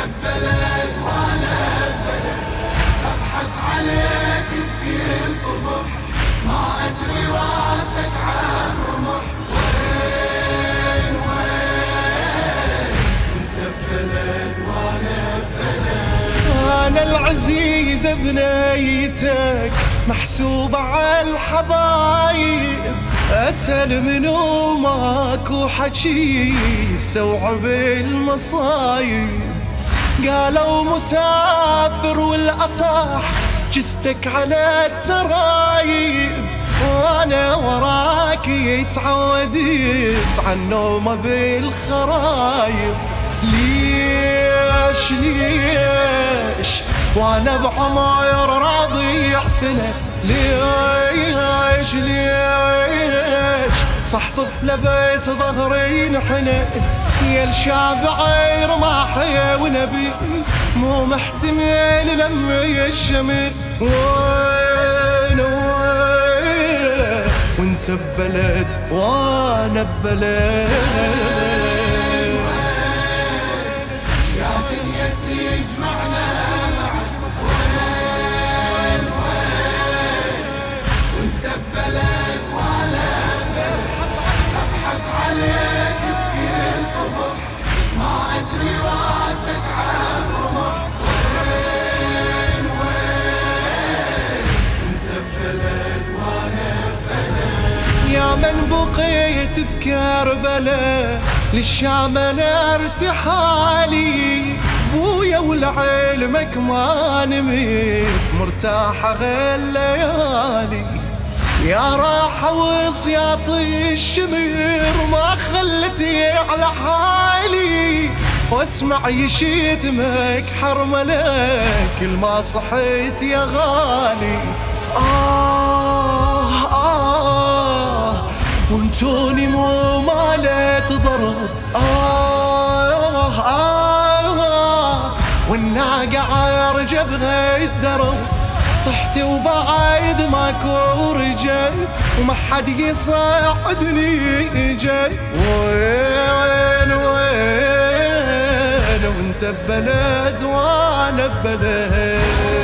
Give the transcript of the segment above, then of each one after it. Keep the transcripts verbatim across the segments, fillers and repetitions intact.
ببلد وانا ببلد، ابحث عليك بكل صبح، ما ادري راسك عن رمح. وين وين انت ببلد وانا ببلد. انا العزيز بنيتك محسوب على الحبايب، اسهل منو ماكو حكي يستوعب المصايب. قالوا مسافر والاصح جثتك على الترايب، وانا وراك تعودت عن نومه بالخرايب. ليش ليش وانا بعمر رضيع سنه، ليش ليش صح طفله بس ظهري انحنى. يا الشافعي رماحي ونبي مو محتمل لما الشمل. وين وين وانت ببلد وانا ببلد. يا دنيا تجمعنا معك. وين وين وانت ببلد وانا ببلد، ابحث عليك بكل صبح، ما ادري راسك عن رمح. وين وين وانت ببلد وانا ببلد. يا من بقيت بكربلاء للشام انا ارتحالي، بويا ولعلمك ما نميت مرتاحة غير ليالي. يا راحة وصياط الشمير ما خلتي على حالي، واسمع يشتمك حرملك كل ما صحيت يا غالي. آه آه وانتوني مو مالت ضرب. آه آه والناقة رجبها الدرب، طحتي وبعيد ماكو رجال وما حد يصعدني جاي. وين وين وانت ببلد وانا ببلد.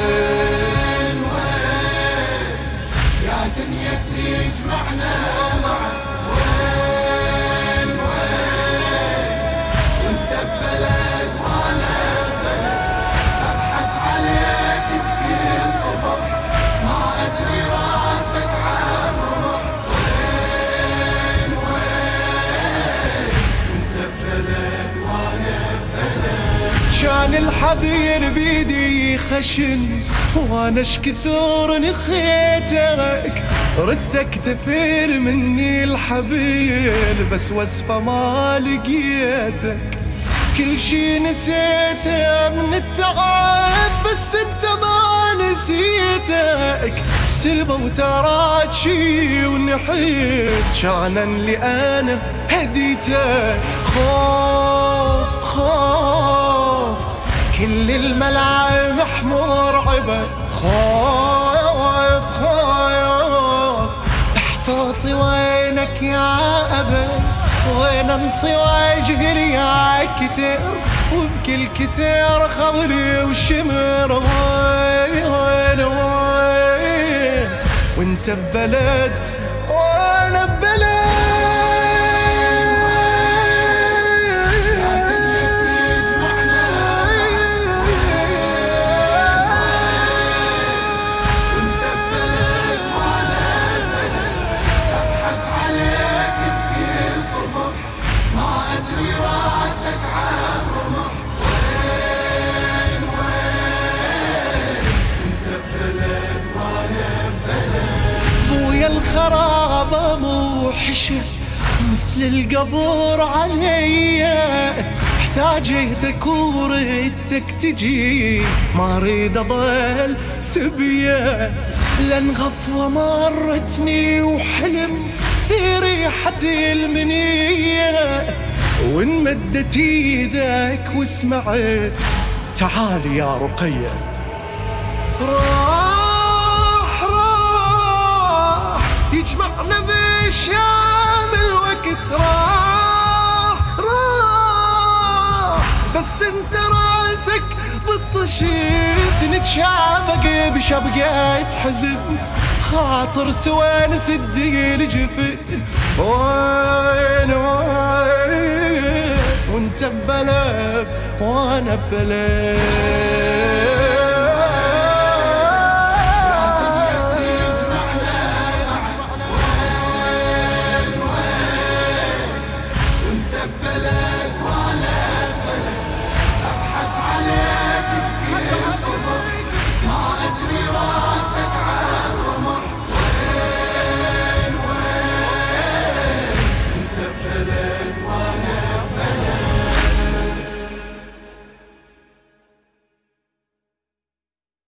يا دنيا تجمعنا معك. وين وين وانت ببلد وانا ببلد، ابحث عليك بكل صبح، ما ادري راسك عن رمح. وين وين وانت ببلد وانا ببلد. كان الحبيب بيدي خشن وانا اشكثر نخيتك، ردتك تفير مني الحبيب بس وصفة ما لقيتك. كل شي نسيته من التعب بس انت ما نسيتك. سلبة وتراك شي ونحيت كان اللي انا هديتك. خوف خوف كل الملامح مرعبة، خوف خوف بحصوتي وينك يا أبا، وين انطي وجهي يا كتير وبكل كتير خبري وشمر. وين وين وين وانت ببلد وانا ببلد. الخرابة موحشة مثل القبر عليا، احتاجيتك وردتك تجي ما اريد اضل سبية. لان غفوة مرتني وحلم في ريحة المنية، وان مدت ايدك وسمعت تعالي يا رقية. راح راح يجمعنا بالشام الوقت، راح راح بس انت راسك بالطشيت نتشابق بشبقة حزن خاطر سوانس الدير جفن وين وين وانت ببلد وانا ببلد